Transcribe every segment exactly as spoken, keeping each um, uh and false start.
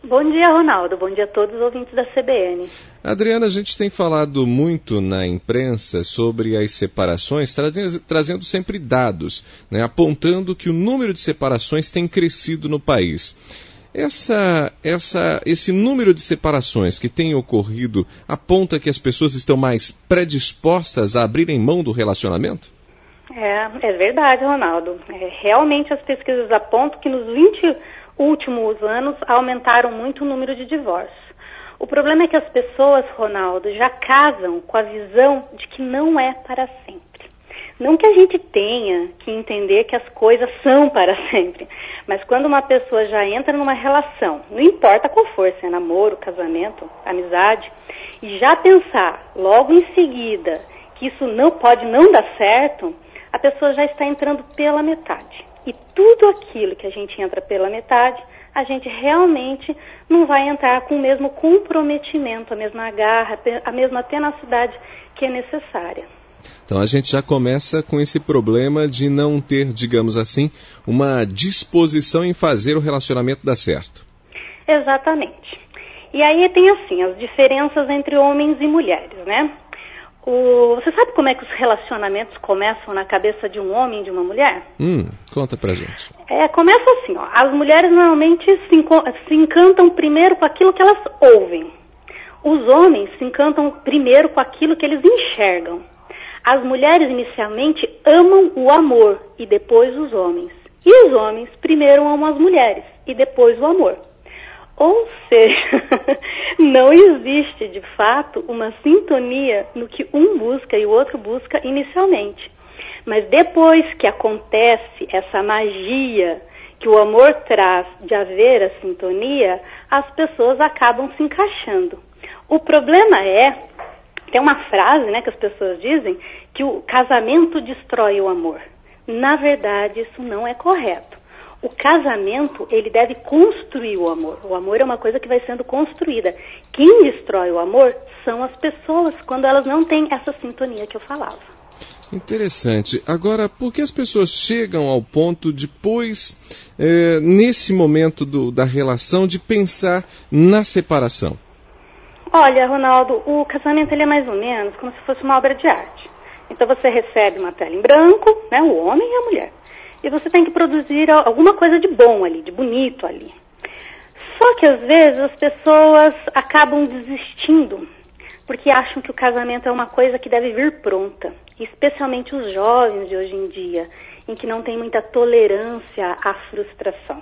Bom dia, Ronaldo. Bom dia a todos os ouvintes da C B N. Adriana, a gente tem falado muito na imprensa sobre as separações, trazendo, trazendo sempre dados, né, apontando que o número de separações tem crescido no país. Essa, essa, esse número de separações que tem ocorrido aponta que as pessoas estão mais predispostas a abrirem mão do relacionamento? É, é verdade, Ronaldo. É, realmente as pesquisas apontam que nos vinte últimos anos aumentaram muito o número de divórcios. O problema é que as pessoas, Ronaldo, já casam com a visão de que não é para sempre. Não que a gente tenha que entender que as coisas são para sempre, mas quando uma pessoa já entra numa relação, não importa qual for, se é namoro, casamento, amizade, e já pensar logo em seguida que isso não pode não dar certo, a pessoa já está entrando pela metade. E tudo aquilo que a gente entra pela metade, a gente realmente não vai entrar com o mesmo comprometimento, a mesma garra, a mesma tenacidade que é necessária. Então a gente já começa com esse problema de não ter, digamos assim, uma disposição em fazer o relacionamento dar certo. Exatamente. E aí tem assim, as diferenças entre homens e mulheres, né? O, você sabe como é que os relacionamentos começam na cabeça de um homem e de uma mulher? Hum, conta pra gente. É, começa assim, ó. As mulheres normalmente se, enco- se encantam primeiro com aquilo que elas ouvem. Os homens se encantam primeiro com aquilo que eles enxergam. As mulheres inicialmente amam o amor e depois os homens. E os homens primeiro amam as mulheres e depois o amor. Ou seja, não existe de fato uma sintonia no que um busca e o outro busca inicialmente. Mas depois que acontece essa magia que o amor traz de haver a sintonia, as pessoas acabam se encaixando. O problema é, tem uma frase, né, que as pessoas dizem, que o casamento destrói o amor. Na verdade, isso não é correto. O casamento, ele deve construir o amor. O amor é uma coisa que vai sendo construída. Quem destrói o amor são as pessoas, quando elas não têm essa sintonia que eu falava. Interessante. Agora, por que as pessoas chegam ao ponto depois, é, nesse momento do, da relação, de pensar na separação? Olha, Ronaldo, o casamento ele é mais ou menos como se fosse uma obra de arte. Então você recebe uma tela em branco, né, o homem e a mulher. E você tem que produzir alguma coisa de bom ali, de bonito ali. Só que às vezes as pessoas acabam desistindo, porque acham que o casamento é uma coisa que deve vir pronta. Especialmente os jovens de hoje em dia, em que não tem muita tolerância à frustração.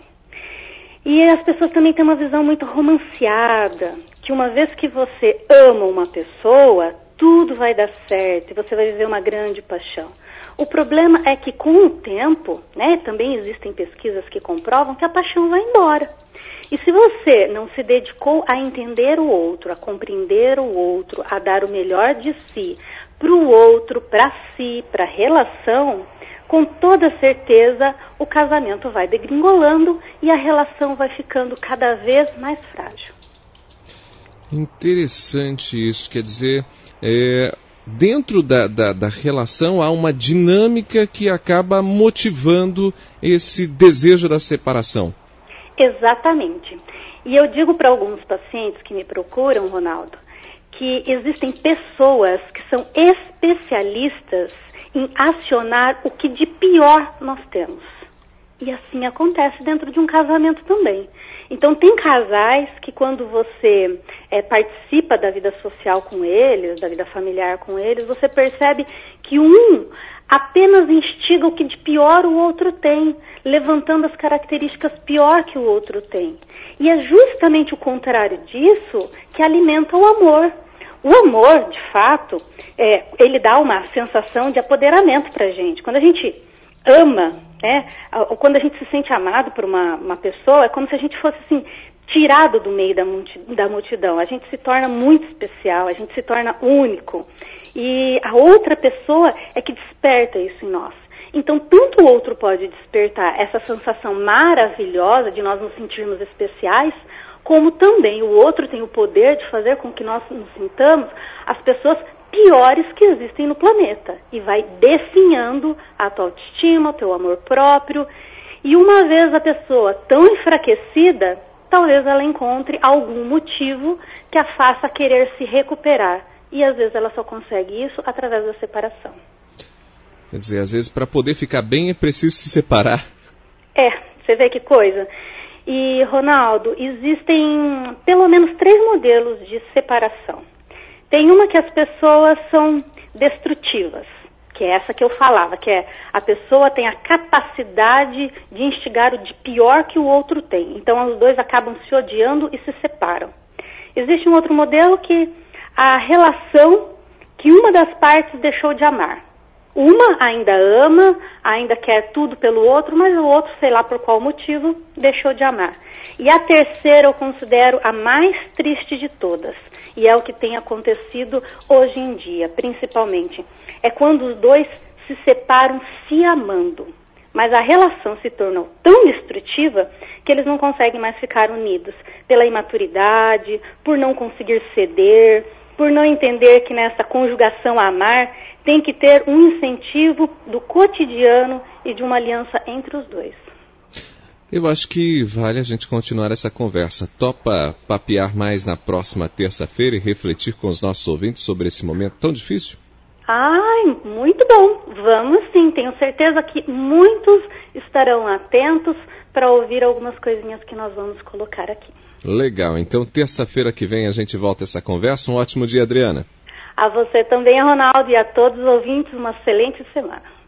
E as pessoas também têm uma visão muito romanceada, que uma vez que você ama uma pessoa, tudo vai dar certo e você vai viver uma grande paixão. O problema é que com o tempo, né, também existem pesquisas que comprovam que a paixão vai embora. E se você não se dedicou a entender o outro, a compreender o outro, a dar o melhor de si para o outro, para si, para a relação, com toda certeza o casamento vai degringolando e a relação vai ficando cada vez mais frágil. Interessante isso, quer dizer, é, dentro da, da, da relação há uma dinâmica que acaba motivando esse desejo da separação. Exatamente. E eu digo para alguns pacientes que me procuram, Ronaldo, que existem pessoas que são especialistas em acionar o que de pior nós temos. E assim acontece dentro de um casamento também. Então tem casais que quando você é, participa da vida social com eles, da vida familiar com eles, você percebe que um apenas instiga o que de pior o outro tem, levantando as características pior que o outro tem. E é justamente o contrário disso que alimenta o amor. O amor, de fato, é, ele dá uma sensação de apoderamento pra gente. Quando a gente ama, né, ou quando a gente se sente amado por uma, uma pessoa, é como se a gente fosse assim, tirado do meio da, multi, da multidão. A gente se torna muito especial, a gente se torna único. E a outra pessoa é que desperta isso em nós. Então, tanto o outro pode despertar essa sensação maravilhosa de nós nos sentirmos especiais, como também o outro tem o poder de fazer com que nós nos sintamos as pessoas piores que existem no planeta. E vai definhando a tua autoestima, o teu amor próprio. E uma vez a pessoa tão enfraquecida, talvez ela encontre algum motivo que a faça querer se recuperar. E às vezes ela só consegue isso através da separação. Quer dizer, às vezes para poder ficar bem é preciso se separar. É, você vê que coisa. E, Ronaldo, existem pelo menos três modelos de separação. Tem uma que as pessoas são destrutivas, que é essa que eu falava, que é a pessoa tem a capacidade de instigar o de pior que o outro tem. Então, os dois acabam se odiando e se separam. Existe um outro modelo que a relação que uma das partes deixou de amar. Uma ainda ama, ainda quer tudo pelo outro, mas o outro, sei lá por qual motivo, deixou de amar. E a terceira eu considero a mais triste de todas. E é o que tem acontecido hoje em dia, principalmente. É quando os dois se separam se amando. Mas a relação se tornou tão destrutiva que eles não conseguem mais ficar unidos. Pela imaturidade, por não conseguir ceder, por não entender que nessa conjugação amar tem que ter um incentivo do cotidiano e de uma aliança entre os dois. Eu acho que vale a gente continuar essa conversa. Topa papear mais na próxima terça-feira e refletir com os nossos ouvintes sobre esse momento tão difícil? Ai, muito bom. Vamos sim. Tenho certeza que muitos estarão atentos para ouvir algumas coisinhas que nós vamos colocar aqui. Legal. Então, terça-feira que vem a gente volta essa conversa. Um ótimo dia, Adriana. A você também, Ronaldo, e a todos os ouvintes, uma excelente semana.